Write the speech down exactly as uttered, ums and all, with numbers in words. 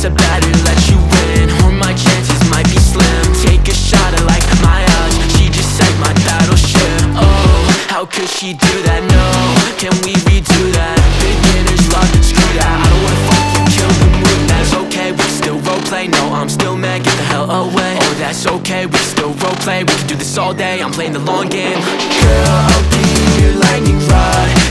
I better let you in, or my chances might be slim. Take a shot, I like my odds, she just sank my battleship. Oh, how could she do that? No, can we redo that? Beginner's luck, screw that. I don't wanna fucking kill the mood. That's okay, we can still roleplay. No, I'm still mad, get the hell away. Oh, that's okay, we can still roleplay. We can do this all day, I'm playing the long game. Girl, I'll be your lightning rod.